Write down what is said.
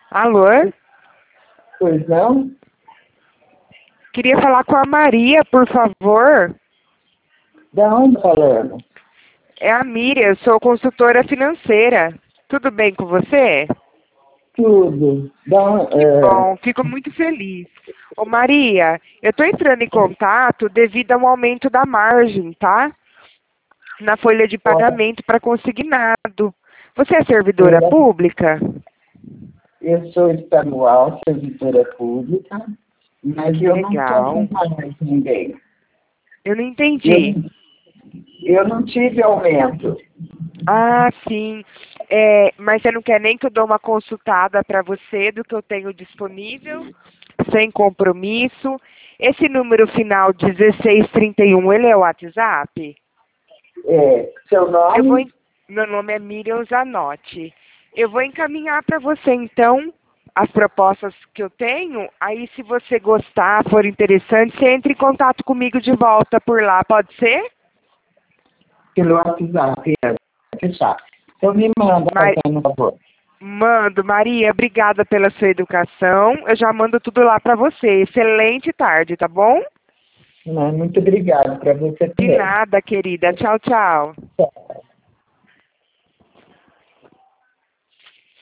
Alô? Pois não? Queria falar com a Maria, por favor. Da onde falando? É a Miriam, eu sou consultora financeira. Tudo bem com você? Tudo. Que bom, fico muito feliz. Ô Maria, eu estou entrando em contato devido ao aumento da margem, tá? Na folha de pagamento para consignado. Você é servidora pública? Eu sou estadual, servidora pública, mas Que eu não estou legal. com mais ninguém. Eu não entendi. Eu não tive aumento. Ah, sim. Mas você não quer nem que eu dou uma consultada para você do que eu tenho disponível, sem compromisso. Esse número final 1631, ele é o WhatsApp? Seu nome? Meu nome é Miriam Zanotti. Eu vou encaminhar para você, então, as propostas que eu tenho. Aí, se você gostar, for interessante, você entre em contato comigo de volta por lá, pode ser? Pelo WhatsApp, fechar. Então me manda, fazendo um favor. Mando, Maria, obrigada pela sua educação. Eu já mando tudo lá para você. Excelente tarde, tá bom? Muito obrigado para você De também. nada, querida. Tchau, tchau. Tchau.